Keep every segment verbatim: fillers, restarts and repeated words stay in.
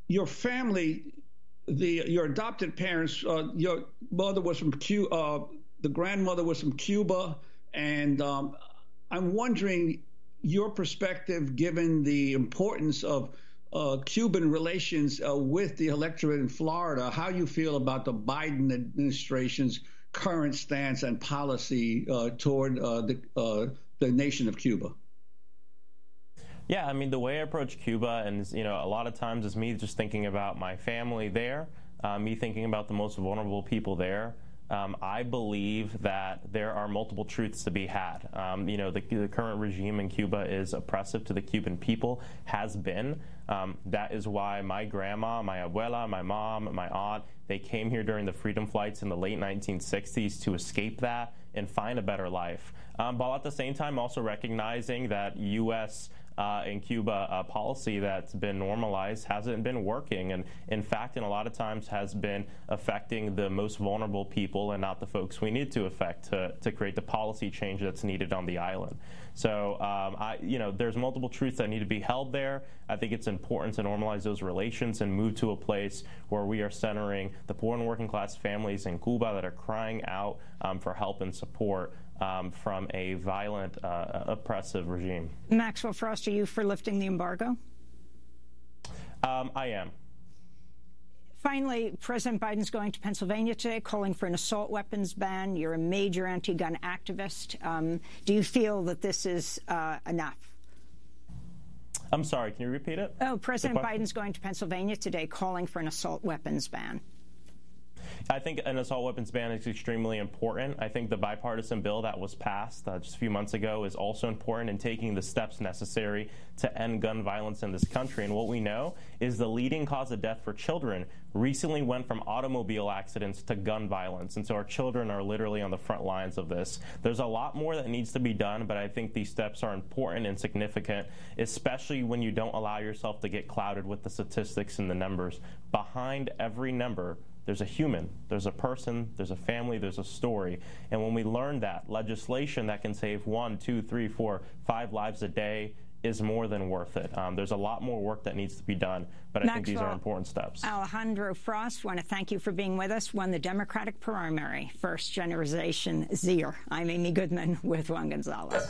your family, the your adopted parents, uh, your mother was from Cuba, uh, the grandmother was from Cuba, and um, I'm wondering your perspective, given the importance of uh, Cuban relations uh, with the electorate in Florida, how you feel about the Biden administration's current stance and policy uh, toward uh, the uh, the nation of Cuba. Yeah, I mean, the way I approach Cuba, and you know, a lot of times is me just thinking about my family there, uh, me thinking about the most vulnerable people there. Um, I believe that there are multiple truths to be had. Um, you know, the, the current regime in Cuba is oppressive to the Cuban people, has been. Um, that is why my grandma, my abuela, my mom, my aunt, they came here during the freedom flights in the late nineteen sixties to escape that and find a better life. Um, but at the same time, also recognizing that U S Uh, in Cuba uh, policy that's been normalized hasn't been working, and in fact, in a lot of times has been affecting the most vulnerable people and not the folks we need to affect to, to create the policy change that's needed on the island. So, um, I, you know, there's multiple truths that need to be held there. I think it's important to normalize those relations and move to a place where we are centering the poor and working class families in Cuba that are crying out um, for help and support Um, from a violent, uh, oppressive regime. Maxwell Frost, are you for lifting the embargo? Um, I am. Finally, President Biden's going to Pennsylvania today, calling for an assault weapons ban. You're a major anti-gun activist. Um, do you feel that this is uh, enough? I'm sorry, can you repeat it? Oh, President Biden's going to Pennsylvania today, calling for an assault weapons ban. I think an assault weapons ban is extremely important. I think the bipartisan bill that was passed uh, just a few months ago is also important in taking the steps necessary to end gun violence in this country. And what we know is the leading cause of death for children recently went from automobile accidents to gun violence. And so our children are literally on the front lines of this. There's a lot more that needs to be done, but I think these steps are important and significant, especially when you don't allow yourself to get clouded with the statistics and the numbers. Behind every number, there's a human, there's a person, there's a family, there's a story. And when we learn that, legislation that can save one, two, three, four, five lives a day is more than worth it. Um, there's a lot more work that needs to be done, but I Maxwell, think these are important steps. Alejandro Frost, want to thank you for being with us. Won the Democratic primary, first generation Zier. I'm Amy Goodman with Juan Gonzalez.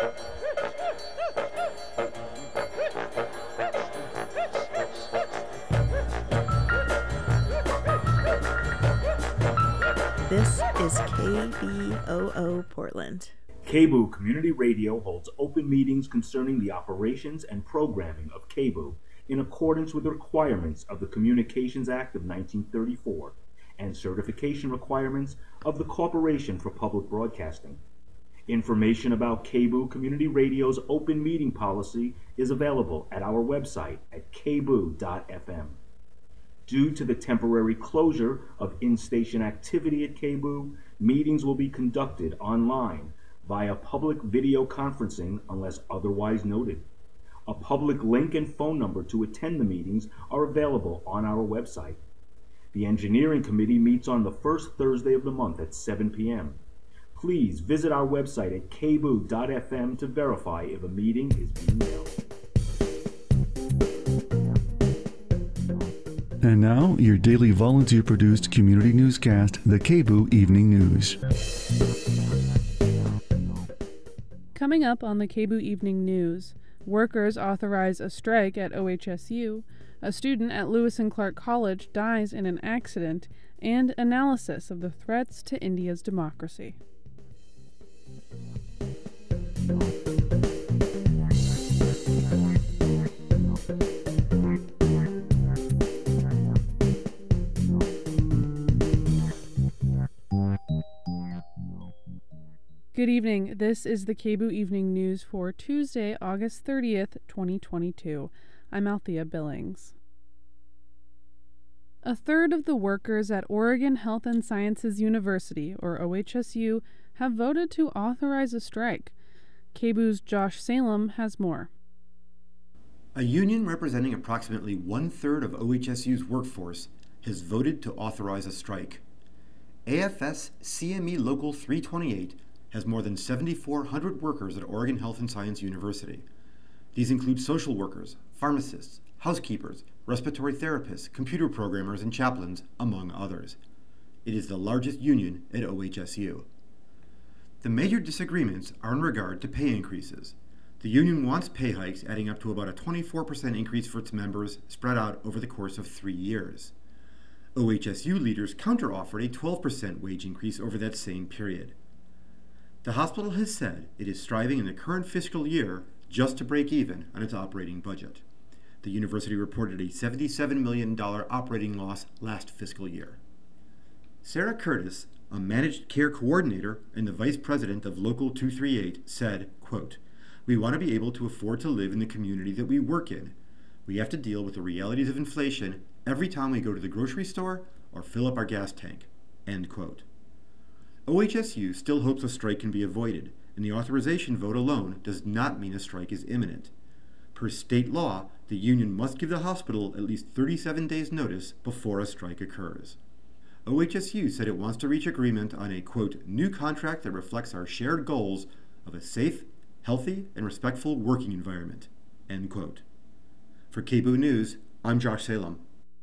This is K B O O Portland. K B O O Community Radio holds open meetings concerning the operations and programming of K B O O in accordance with the requirements of the Communications Act of nineteen thirty-four and certification requirements of the Corporation for Public Broadcasting. Information about K B O O Community Radio's open meeting policy is available at our website at k b o o dot f m. Due to the temporary closure of in-station activity at K B O O, meetings will be conducted online via public video conferencing unless otherwise noted. A public link and phone number to attend the meetings are available on our website. The Engineering Committee meets on the first Thursday of the month at seven p m Please visit our website at k b o o dot f m to verify if a meeting is being held. And now, your daily volunteer-produced community newscast, the K B O O Evening News. Coming up on the K B O O Evening News, workers authorize a strike at O H S U, a student at Lewis and Clark College dies in an accident, and analysis of the threats to India's democracy. Good evening. This is the K B O O Evening News for Tuesday, August thirtieth, twenty twenty-two. I'm Althea Billings. A third of the workers at Oregon Health and Sciences University, or O H S U, have voted to authorize a strike. K B O O's Josh Salem has more. A union representing approximately one-third of O H S U's workforce has voted to authorize a strike. A F S C M E Local three twenty-eight has more than seven thousand four hundred workers at Oregon Health and Science University. These include social workers, pharmacists, housekeepers, respiratory therapists, computer programmers, and chaplains, among others. It is the largest union at O H S U. The major disagreements are in regard to pay increases. The union wants pay hikes adding up to about a twenty-four percent increase for its members spread out over the course of three years. O H S U leaders counteroffered a twelve percent wage increase over that same period. The hospital has said it is striving in the current fiscal year just to break even on its operating budget. The university reported a seventy-seven million dollars operating loss last fiscal year. Sarah Curtis, a managed care coordinator and the vice president of Local two thirty-eight, said, quote, "We want to be able to afford to live in the community that we work in. We have to deal with the realities of inflation every time we go to the grocery store or fill up our gas tank." End quote. O H S U still hopes a strike can be avoided, and the authorization vote alone does not mean a strike is imminent. Per state law, the union must give the hospital at least thirty-seven days' notice before a strike occurs. O H S U said it wants to reach agreement on a, quote, "new contract that reflects our shared goals of a safe, healthy, and respectful working environment," end quote. For K B O O News, I'm Josh Salem.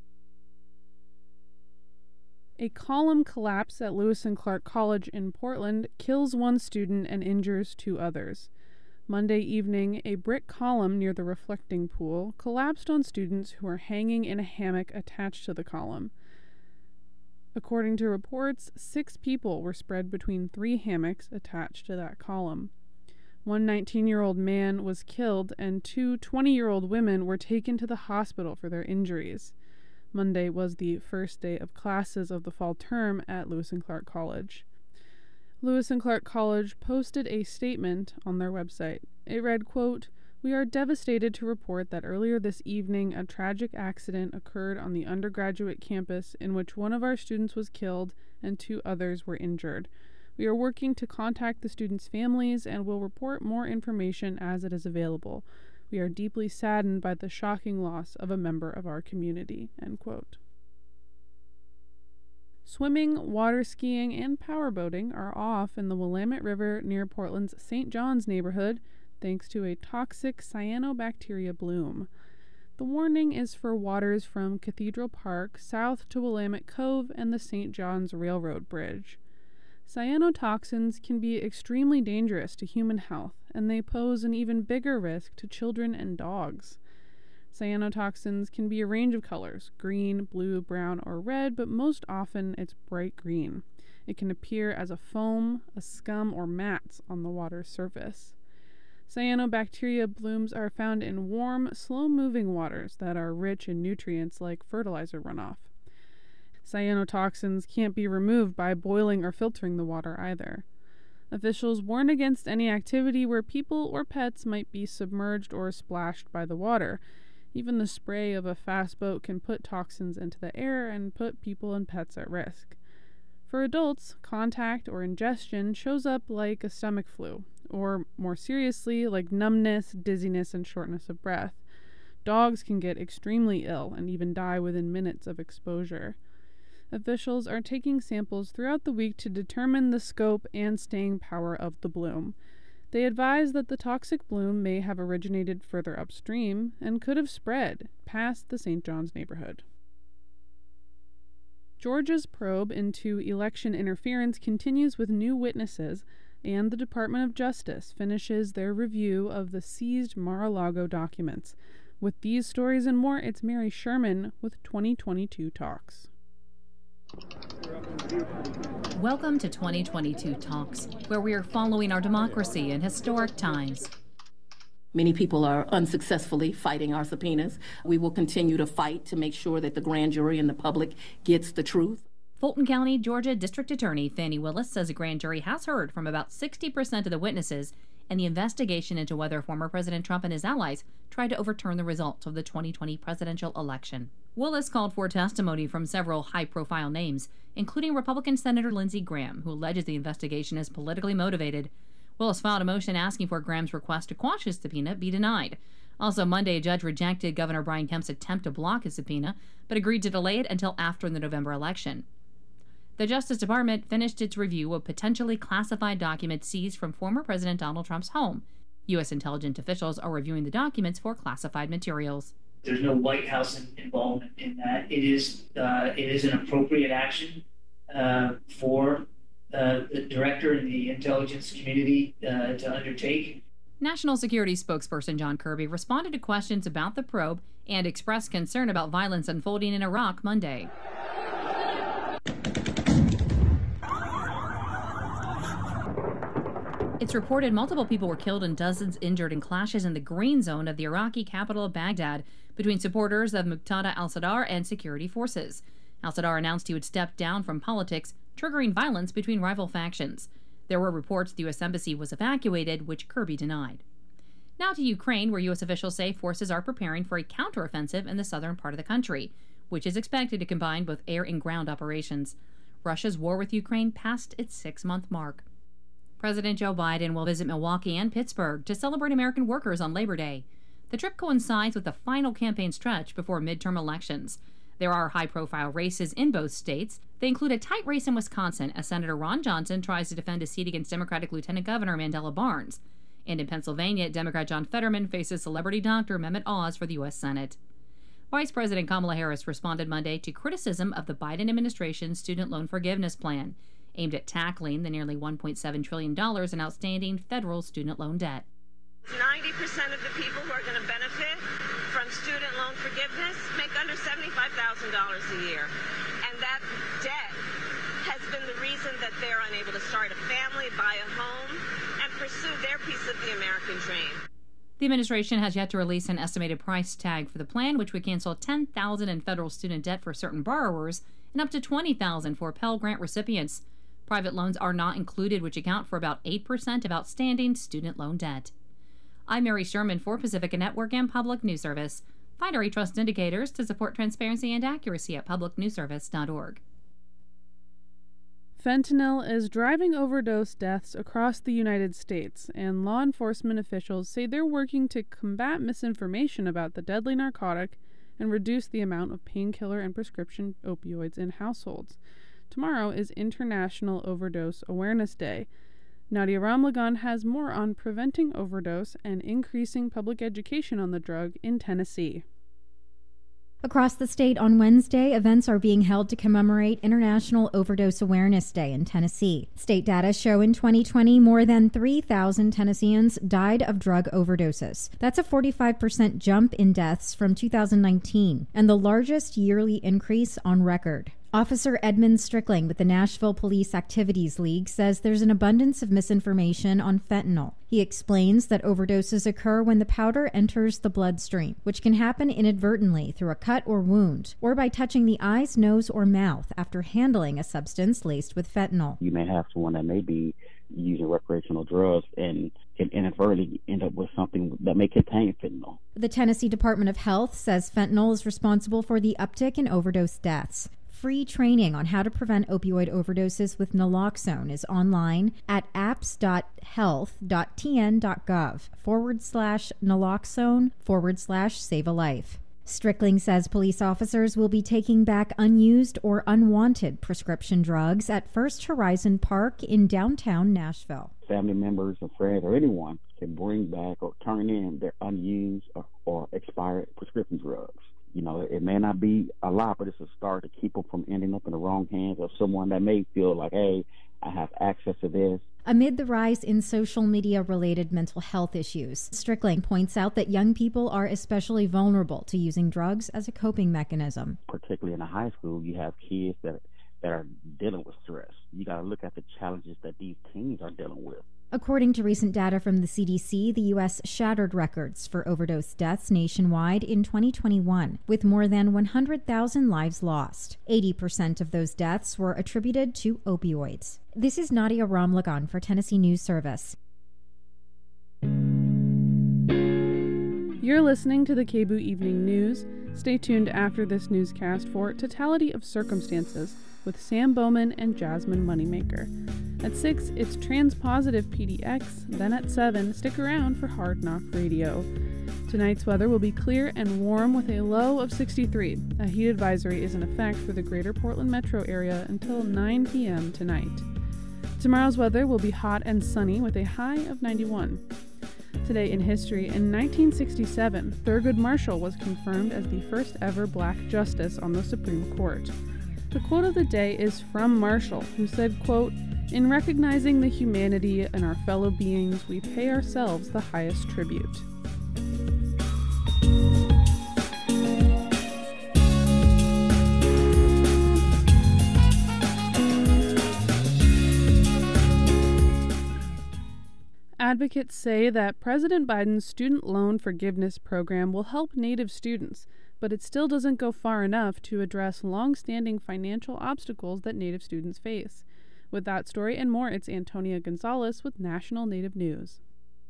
A column collapse at Lewis and Clark College in Portland kills one student and injures two others. Monday evening, a brick column near the reflecting pool collapsed on students who were hanging in a hammock attached to the column. According to reports, six people were spread between three hammocks attached to that column. One nineteen-year-old man was killed, and two twenty-year-old women were taken to the hospital for their injuries. Monday was the first day of classes of the fall term at Lewis and Clark College. Lewis and Clark College posted a statement on their website. It read, quote, "We are devastated to report that earlier this evening a tragic accident occurred on the undergraduate campus in which one of our students was killed and two others were injured. We are working to contact the students' families and will report more information as it is available. We are deeply saddened by the shocking loss of a member of our community," end quote. Swimming, water skiing, and powerboating are off in the Willamette River near Portland's Saint John's neighborhood thanks to a toxic cyanobacteria bloom. The warning is for waters from Cathedral Park south to Willamette Cove and the Saint John's Railroad Bridge. Cyanotoxins can be extremely dangerous to human health, and they pose an even bigger risk to children and dogs. Cyanotoxins can be a range of colors, green, blue, brown, or red, but most often it's bright green. It can appear as a foam, a scum, or mats on the water's surface. Cyanobacteria blooms are found in warm, slow-moving waters that are rich in nutrients like fertilizer runoff. Cyanotoxins can't be removed by boiling or filtering the water either. Officials warn against any activity where people or pets might be submerged or splashed by the water. Even the spray of a fast boat can put toxins into the air and put people and pets at risk. For adults, contact or ingestion shows up like a stomach flu, or more seriously, like numbness, dizziness, and shortness of breath. Dogs can get extremely ill and even die within minutes of exposure. Officials are taking samples throughout the week to determine the scope and staying power of the bloom. They advise that the toxic bloom may have originated further upstream and could have spread past the Saint John's neighborhood. Georgia's probe into election interference continues with new witnesses, and the Department of Justice finishes their review of the seized Mar-a-Lago documents. With these stories and more, it's Mary Sherman with twenty twenty-two Talks. Welcome to twenty twenty-two Talks, where we are following our democracy in historic times. Many people are unsuccessfully fighting our subpoenas. We will continue to fight to make sure that the grand jury and the public gets the truth. Fulton County, Georgia District Attorney Fannie Willis says a grand jury has heard from about sixty percent of the witnesses in the investigation into whether former President Trump and his allies tried to overturn the results of the twenty twenty presidential election. Willis called for testimony from several high-profile names, including Republican Senator Lindsey Graham, who alleges the investigation is politically motivated. Willis filed a motion asking for Graham's request to quash his subpoena be denied. Also Monday, a judge rejected Governor Brian Kemp's attempt to block his subpoena, but agreed to delay it until after the November election. The Justice Department finished its review of potentially classified documents seized from former President Donald Trump's home. U S intelligence officials are reviewing the documents for classified materials. There's no White House in, involvement in that. It is uh, it is an appropriate action uh, for uh, the director and the intelligence community uh, to undertake. National Security spokesperson John Kirby responded to questions about the probe and expressed concern about violence unfolding in Iraq Monday. It's reported multiple people were killed and dozens injured in clashes in the green zone of the Iraqi capital of Baghdad between supporters of Muqtada al-Sadr and security forces. Al-Sadr announced he would step down from politics, triggering violence between rival factions. There were reports the U S Embassy was evacuated, which Kirby denied. Now to Ukraine, where U S officials say forces are preparing for a counteroffensive in the southern part of the country, which is expected to combine both air and ground operations. Russia's war with Ukraine passed its six-month mark. President Joe Biden will visit Milwaukee and Pittsburgh to celebrate American workers on Labor Day. The trip coincides with the final campaign stretch before midterm elections. There are high-profile races in both states. They include a tight race in Wisconsin as Senator Ron Johnson tries to defend a seat against Democratic Lieutenant Governor Mandela Barnes. And in Pennsylvania, Democrat John Fetterman faces celebrity doctor Mehmet Oz for the U S Senate. Vice President Kamala Harris responded Monday to criticism of the Biden administration's student loan forgiveness plan, aimed at tackling the nearly one point seven trillion dollars in outstanding federal student loan debt. ninety percent of the people who are going to benefit from student loan forgiveness make under seventy-five thousand dollars a year. And that debt has been the reason that they're unable to start a family, buy a home, and pursue their piece of the American dream. The administration has yet to release an estimated price tag for the plan, which would cancel ten thousand dollars in federal student debt for certain borrowers and up to twenty thousand dollars for Pell Grant recipients. Private loans are not included, which account for about eight percent of outstanding student loan debt. I'm Mary Sherman for Pacifica Network and Public News Service. Find our eTrust indicators to support transparency and accuracy at public news service dot org. Fentanyl is driving overdose deaths across the United States, and law enforcement officials say they're working to combat misinformation about the deadly narcotic and reduce the amount of painkiller and prescription opioids in households. Tomorrow is International Overdose Awareness Day. Nadia Ramlagan has more on preventing overdose and increasing public education on the drug in Tennessee. Across the state on Wednesday, events are being held to commemorate International Overdose Awareness Day in Tennessee. State data show in twenty twenty, more than three thousand Tennesseans died of drug overdoses. That's a forty-five percent jump in deaths from two thousand nineteen, and the largest yearly increase on record. Officer Edmund Strickling with the Nashville Police Activities League says there's an abundance of misinformation on fentanyl. He explains that overdoses occur when the powder enters the bloodstream, which can happen inadvertently through a cut or wound, or by touching the eyes, nose, or mouth after handling a substance laced with fentanyl. You may have someone that may be using recreational drugs and can inadvertently end up with something that may contain fentanyl. The Tennessee Department of Health says fentanyl is responsible for the uptick in overdose deaths. Free training on how to prevent opioid overdoses with naloxone is online at apps.health.tn.gov forward slash naloxone forward slash save a life. Strickling says police officers will be taking back unused or unwanted prescription drugs at First Horizon Park in downtown Nashville. Family members or friends or anyone can bring back or turn in their unused or, or expired prescription drugs. You know, it may not be a lot, but it's a start to keep them from ending up in the wrong hands of someone that may feel like, hey, I have access to this. Amid the rise in social media-related mental health issues, Strickling points out that young people are especially vulnerable to using drugs as a coping mechanism. Particularly in a high school, you have kids that, that are dealing with stress. You got to look at the challenges that these teens are dealing with. According to recent data from the C D C, the U S shattered records for overdose deaths nationwide in twenty twenty-one, with more than one hundred thousand lives lost. eighty percent of those deaths were attributed to opioids. This is Nadia Ramlagan for Tennessee News Service. You're listening to the K B O O Evening News. Stay tuned after this newscast for Totality of Circumstances with Sam Bowman and Jasmine Moneymaker. At six, it's Transpositive P D X. Then at seven, stick around for Hard Knock Radio. Tonight's weather will be clear and warm with a low of sixty-three. A heat advisory is in effect for the greater Portland metro area until nine p.m. tonight. Tomorrow's weather will be hot and sunny with a high of ninety-one. Today in history, in nineteen sixty-seven, Thurgood Marshall was confirmed as the first ever black justice on the Supreme Court. The quote of the day is from Marshall, who said, quote, "In recognizing the humanity in our fellow beings, we pay ourselves the highest tribute." Advocates say that President Biden's student loan forgiveness program will help Native students, but it still doesn't go far enough to address long-standing financial obstacles that Native students face. With that story and more, it's Antonia Gonzalez with National Native News.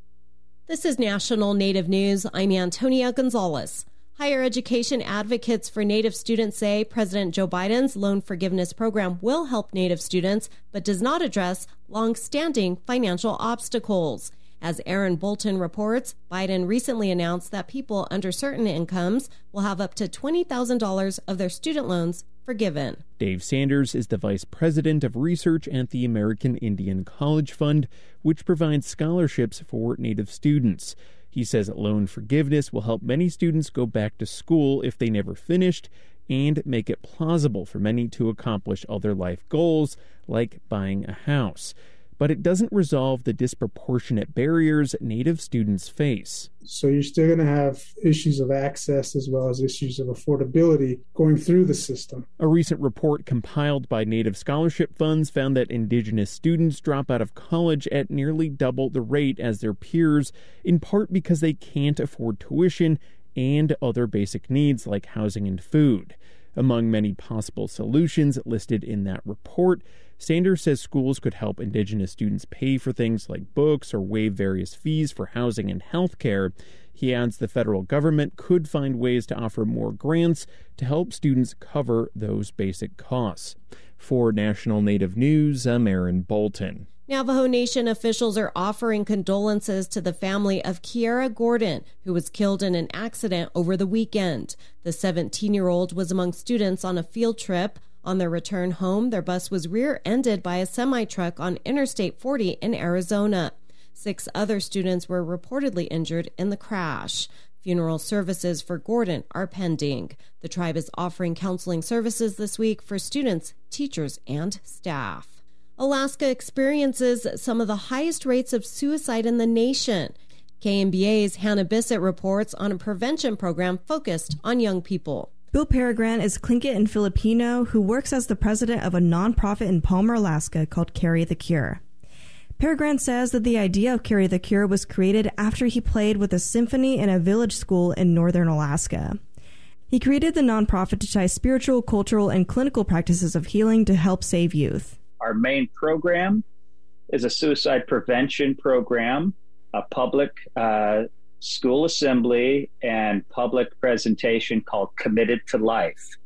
This is National Native News. I'm Antonia Gonzalez. Higher education advocates for Native students say President Joe Biden's loan forgiveness program will help Native students, but does not address long-standing financial obstacles. As Aaron Bolton reports, Biden recently announced that people under certain incomes will have up to twenty thousand dollars of their student loans forgiven. Dave Sanders is the vice president of research at the American Indian College Fund, which provides scholarships for Native students. He says loan forgiveness will help many students go back to school if they never finished and make it plausible for many to accomplish other life goals, like buying a house. But it doesn't resolve the disproportionate barriers Native students face. So you're still going to have issues of access as well as issues of affordability going through the system. A recent report compiled by Native scholarship funds found that Indigenous students drop out of college at nearly double the rate as their peers, in part because they can't afford tuition and other basic needs like housing and food. Among many possible solutions listed in that report, Sanders says schools could help Indigenous students pay for things like books or waive various fees for housing and health care. He adds the federal government could find ways to offer more grants to help students cover those basic costs. For National Native News, I'm Aaron Bolton. Navajo Nation officials are offering condolences to the family of Kiera Gordon, who was killed in an accident over the weekend. The seventeen-year-old was among students on a field trip. On their return home, their bus was rear-ended by a semi-truck on Interstate forty in Arizona. Six other students were reportedly injured in the crash. Funeral services for Gordon are pending. The tribe is offering counseling services this week for students, teachers, and staff. Alaska experiences some of the highest rates of suicide in the nation. K M B A's Hannah Bissett reports on a prevention program focused on young people. Bill Peregrin is Tlingit and Filipino who works as the president of a nonprofit in Palmer, Alaska called Carry the Cure. Peregrin says that the idea of Carry the Cure was created after he played with a symphony in a village school in northern Alaska. He created the nonprofit to tie spiritual, cultural, and clinical practices of healing to help save youth. Our main program is a suicide prevention program, a public uh, school assembly and public presentation called Committed to Life.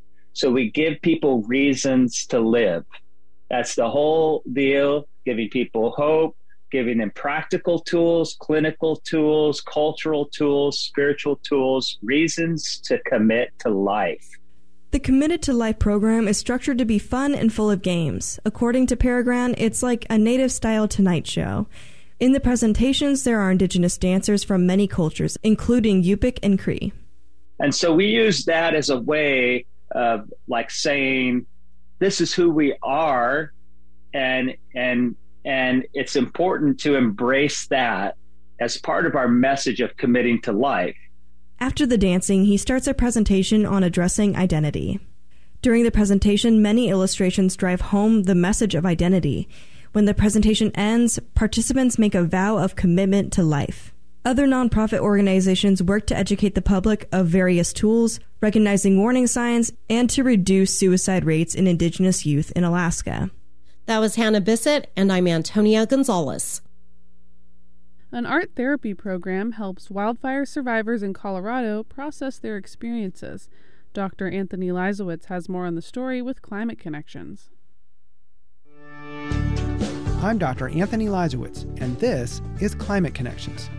So we give people reasons to live. That's the whole deal, giving people hope, giving them practical tools, clinical tools, cultural tools, spiritual tools, reasons to commit to life. The Committed to Life program is structured to be fun and full of games. According to Peregrin, it's like a native-style Tonight Show. In the presentations, there are Indigenous dancers from many cultures, including Yupik and Cree. And so we use that as a way of like saying, this is who we are, and and and it's important to embrace that as part of our message of committing to life. After the dancing, he starts a presentation on addressing identity. During the presentation, many illustrations drive home the message of identity. When the presentation ends, participants make a vow of commitment to life. Other nonprofit organizations work to educate the public of various tools, recognizing warning signs, and to reduce suicide rates in Indigenous youth in Alaska. That was Hannah Bissett, and I'm Antonia Gonzalez. An art therapy program helps wildfire survivors in Colorado process their experiences. Doctor Anthony Leisowitz has more on the story with Climate Connections. I'm Doctor Anthony Leisowitz, and this is Climate Connections.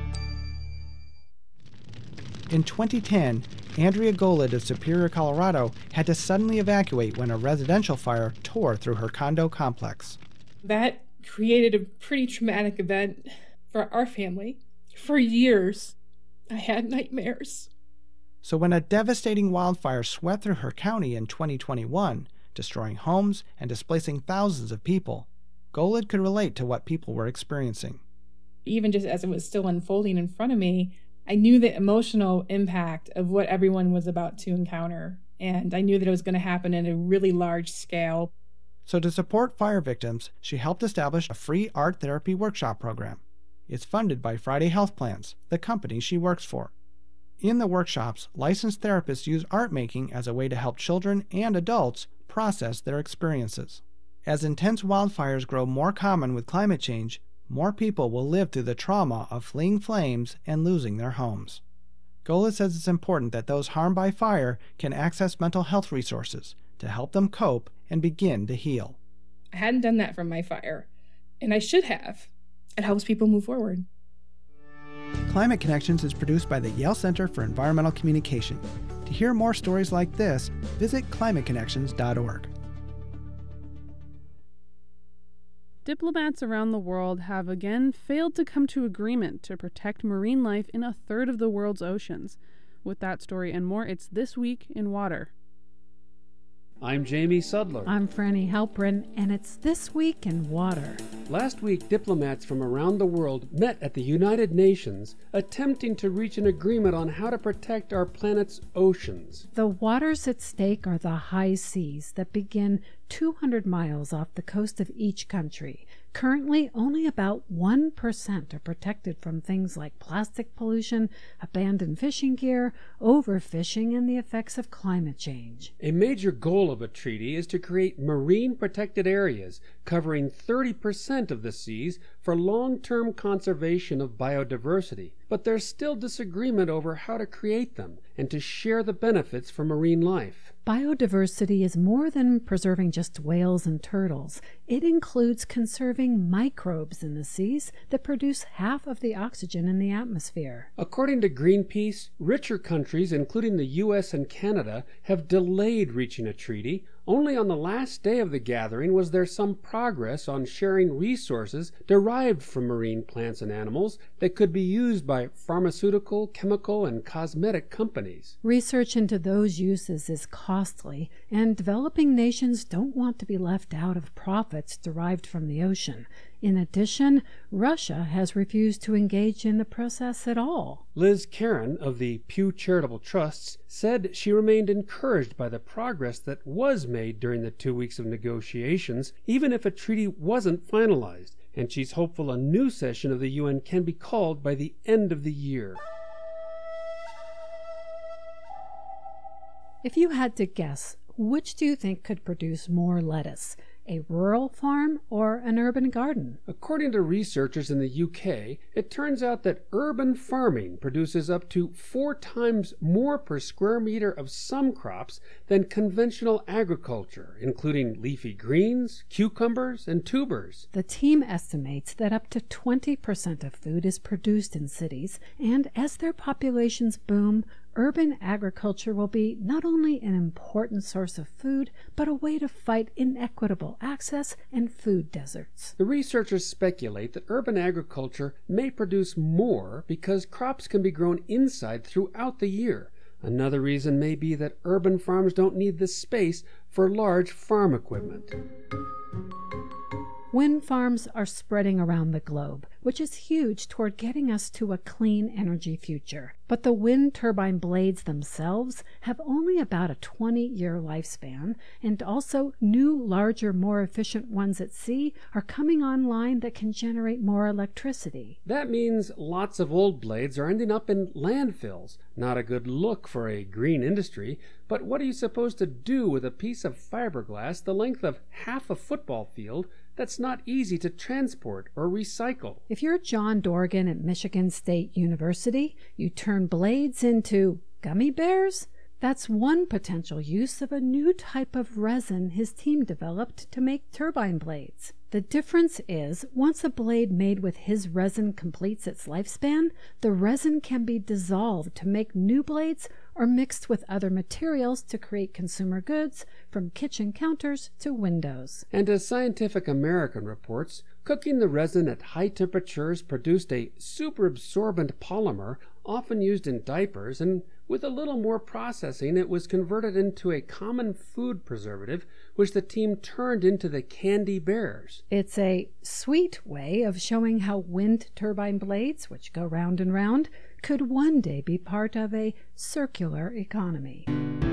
In twenty ten, Andrea Golid of Superior, Colorado, had to suddenly evacuate when a residential fire tore through her condo complex. That created a pretty traumatic event for our family. For years, I had nightmares. So when a devastating wildfire swept through her county in twenty twenty-one, destroying homes and displacing thousands of people, Golod could relate to what people were experiencing. Even just as it was still unfolding in front of me, I knew the emotional impact of what everyone was about to encounter, and I knew that it was going to happen at a really large scale. So to support fire victims, she helped establish a free art therapy workshop program. It's funded by Friday Health Plans, the company she works for. In the workshops, licensed therapists use art making as a way to help children and adults process their experiences. As intense wildfires grow more common with climate change, more people will live through the trauma of fleeing flames and losing their homes. Golod says it's important that those harmed by fire can access mental health resources to help them cope and begin to heal. I hadn't done that from my fire, and I should have. It helps people move forward. Climate Connections is produced by the Yale Center for Environmental Communication. To hear more stories like this, visit climate connections dot org. Diplomats around the world have again failed to come to agreement to protect marine life in a third of the world's oceans. With that story and more, it's This Week in Water. I'm Jamie Sudler. I'm Franny Halprin, and it's This Week in Water. Last week, diplomats from around the world met at the United Nations, attempting to reach an agreement on how to protect our planet's oceans. The waters at stake are the high seas that begin two hundred miles off the coast of each country. Currently, only about one percent are protected from things like plastic pollution, abandoned fishing gear, overfishing, and the effects of climate change. A major goal of a treaty is to create marine protected areas covering thirty percent of the seas for long-term conservation of biodiversity. But there's still disagreement over how to create them and to share the benefits for marine life. Biodiversity is more than preserving just whales and turtles. It includes conserving microbes in the seas that produce half of the oxygen in the atmosphere. According to Greenpeace, richer countries, including the U S and Canada, have delayed reaching a treaty. Only on the last day of the gathering was there some progress on sharing resources derived from marine plants and animals that could be used by pharmaceutical, chemical, and cosmetic companies. Research into those uses is costly, and developing nations don't want to be left out of profits derived from the ocean. In addition, Russia has refused to engage in the process at all. Liz Caron of the Pew Charitable Trusts said she remained encouraged by the progress that was made during the two weeks of negotiations, even if a treaty wasn't finalized, and she's hopeful a new session of the U N can be called by the end of the year. If you had to guess, which do you think could produce more lettuce? A rural farm or an urban garden? According to researchers in the U K, it turns out that urban farming produces up to four times more per square meter of some crops than conventional agriculture, including leafy greens, cucumbers, and tubers. The team estimates that up to twenty percent of food is produced in cities, and as their populations boom, urban agriculture will be not only an important source of food, but a way to fight inequitable access and food deserts. The researchers speculate that urban agriculture may produce more because crops can be grown inside throughout the year. Another reason may be that urban farms don't need the space for large farm equipment. Wind farms are spreading around the globe, which is huge toward getting us to a clean energy future. But the wind turbine blades themselves have only about a twenty-year lifespan, and also new, larger, more efficient ones at sea are coming online that can generate more electricity. That means lots of old blades are ending up in landfills. Not a good look for a green industry, but what are you supposed to do with a piece of fiberglass the length of half a football field that's not easy to transport or recycle? If you're John Dorgan at Michigan State University, you turn blades into gummy bears? That's one potential use of a new type of resin his team developed to make turbine blades. The difference is, once a blade made with his resin completes its lifespan, the resin can be dissolved to make new blades or mixed with other materials to create consumer goods, from kitchen counters to windows. And as Scientific American reports, Cooking the resin at high temperatures produced a superabsorbent polymer often used in diapers, and with a little more processing it was converted into a common food preservative which the team turned into the Candy Bears. It's a sweet way of showing how wind turbine blades, which go round and round, could one day be part of a circular economy.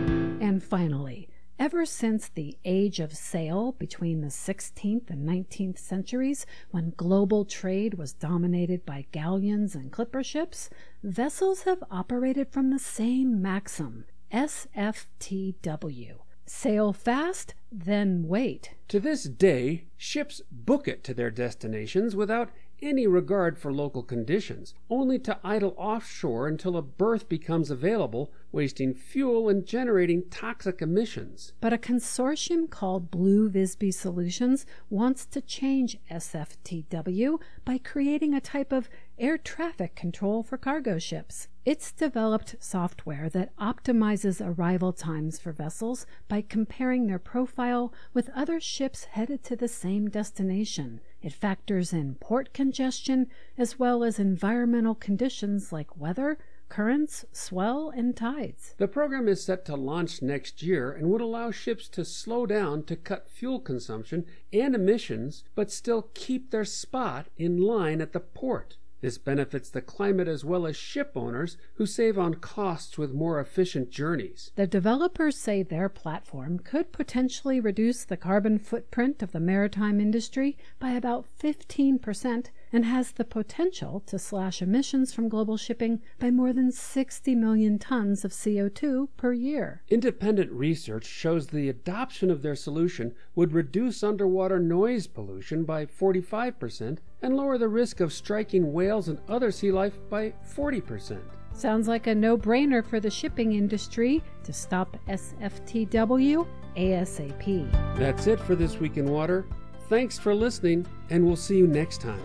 And finally, ever since the age of sail between the sixteenth and nineteenth centuries, when global trade was dominated by galleons and clipper ships, vessels have operated from the same maxim, S F T W. Sail fast, then wait. To this day, ships book it to their destinations without any regard for local conditions, only to idle offshore until a berth becomes available, wasting fuel and generating toxic emissions. But a consortium called Blue Visby Solutions wants to change S F T W by creating a type of air traffic control for cargo ships. It's developed software that optimizes arrival times for vessels by comparing their profile with other ships headed to the same destination. It factors in port congestion as well as environmental conditions like weather, currents, swell, and tides. The program is set to launch next year and would allow ships to slow down to cut fuel consumption and emissions, but still keep their spot in line at the port. This benefits the climate as well as ship owners who save on costs with more efficient journeys. The developers say their platform could potentially reduce the carbon footprint of the maritime industry by about fifteen percent and has the potential to slash emissions from global shipping by more than sixty million tons of C O two per year. Independent research shows the adoption of their solution would reduce underwater noise pollution by forty-five percent and lower the risk of striking whales and other sea life by forty percent. Sounds like a no-brainer for the shipping industry to stop S F T W ASAP. That's it for This Week in Water. Thanks for listening, and we'll see you next time.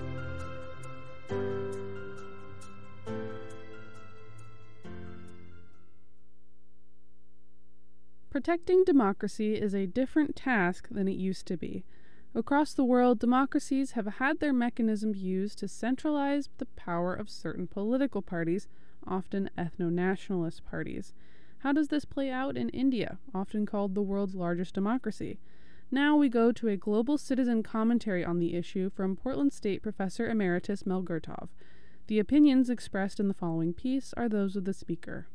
Protecting democracy is a different task than it used to be. Across the world, democracies have had their mechanisms used to centralize the power of certain political parties, often ethno-nationalist parties. How does this play out in India, often called the world's largest democracy? Now we go to a global citizen commentary on the issue from Portland State Professor Emeritus Mel Gurtov. The opinions expressed in the following piece are those of the speaker.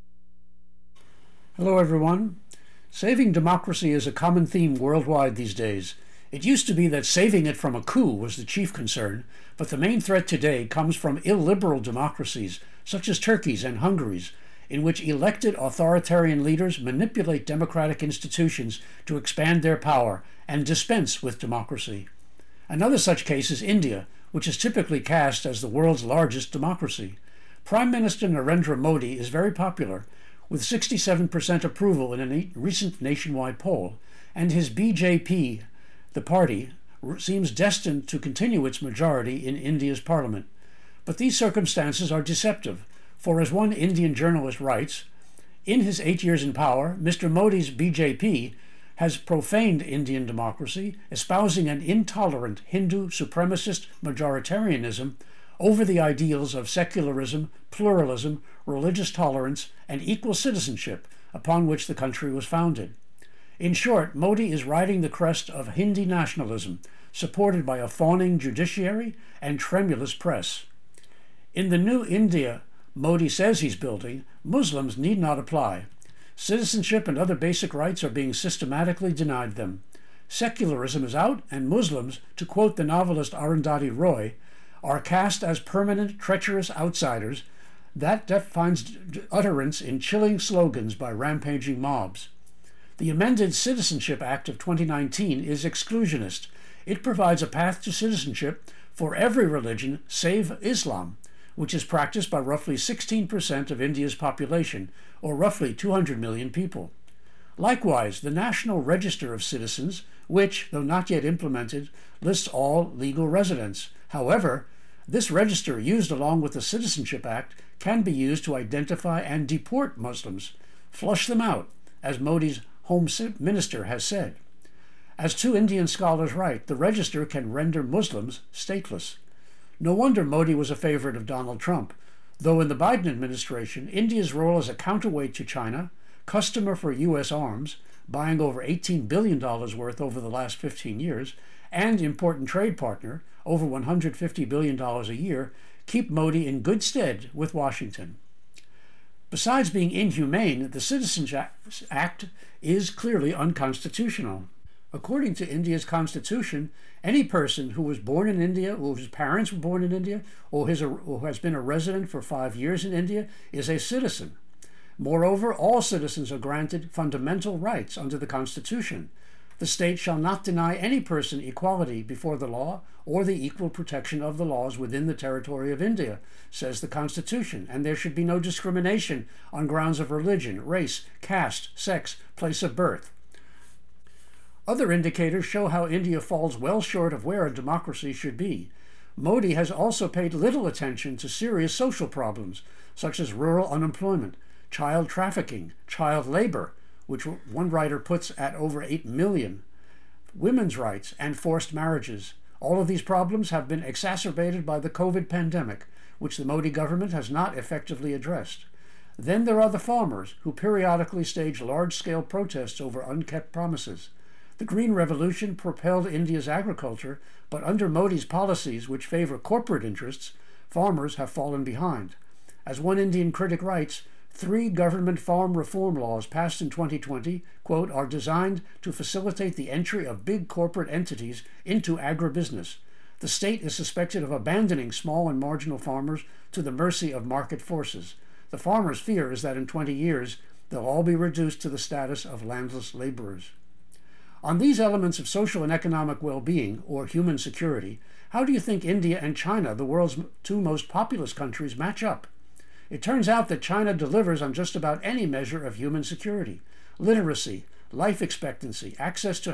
Hello, everyone. Saving democracy is a common theme worldwide these days. It used to be that saving it from a coup was the chief concern, but the main threat today comes from illiberal democracies, such as Turkey's and Hungary's, in which elected authoritarian leaders manipulate democratic institutions to expand their power and dispense with democracy. Another such case is India, which is typically cast as the world's largest democracy. Prime Minister Narendra Modi is very popular, with sixty-seven percent approval in a recent nationwide poll, and his B J P, the party, seems destined to continue its majority in India's parliament. But these circumstances are deceptive, for as one Indian journalist writes, in his eight years in power, Mister Modi's B J P has profaned Indian democracy, espousing an intolerant Hindu supremacist majoritarianism over the ideals of secularism, pluralism, religious tolerance, and equal citizenship upon which the country was founded. In short, Modi is riding the crest of Hindi nationalism, supported by a fawning judiciary and tremulous press. In the new India Modi says he's building, Muslims need not apply. Citizenship and other basic rights are being systematically denied them. Secularism is out, and Muslims, to quote the novelist Arundhati Roy, are cast as permanent, treacherous outsiders. That finds utterance in chilling slogans by rampaging mobs. The amended Citizenship Act of twenty nineteen is exclusionist. It provides a path to citizenship for every religion save Islam, which is practiced by roughly sixteen percent of India's population, or roughly two hundred million people. Likewise, the National Register of Citizens, which, though not yet implemented, lists all legal residents. However, this register, used along with the Citizenship Act, can be used to identify and deport Muslims, flush them out, as Modi's Home Minister has said. As two Indian scholars write, the register can render Muslims stateless. No wonder Modi was a favorite of Donald Trump, though in the Biden administration, India's role as a counterweight to China, customer for U S arms, buying over eighteen billion dollars worth over the last fifteen years, and important trade partner, over one hundred fifty billion dollars a year, keep Modi in good stead with Washington. Besides being inhumane, the Citizens Act is clearly unconstitutional. According to India's constitution, any person who was born in India, or whose parents were born in India, or, his, or has been a resident for five years in India, is a citizen. Moreover, all citizens are granted fundamental rights under the Constitution. The state shall not deny any person equality before the law or the equal protection of the laws within the territory of India, says the Constitution, and there should be no discrimination on grounds of religion, race, caste, sex, place of birth. Other indicators show how India falls well short of where a democracy should be. Modi has also paid little attention to serious social problems, such as rural unemployment, child trafficking, child labor, which one writer puts at over eight million, women's rights, and forced marriages. All of these problems have been exacerbated by the COVID pandemic, which the Modi government has not effectively addressed. Then there are the farmers, who periodically stage large-scale protests over unkept promises. The Green Revolution propelled India's agriculture, but under Modi's policies, which favor corporate interests, farmers have fallen behind. As one Indian critic writes, three government farm reform laws passed in twenty twenty, quote, are designed to facilitate the entry of big corporate entities into agribusiness. The state is suspected of abandoning small and marginal farmers to the mercy of market forces. The farmers' fear is that in twenty years, they'll all be reduced to the status of landless laborers. On these elements of social and economic well-being, or human security, how do you think India and China, the world's two most populous countries, match up? It turns out that China delivers on just about any measure of human security: literacy, life expectancy, access to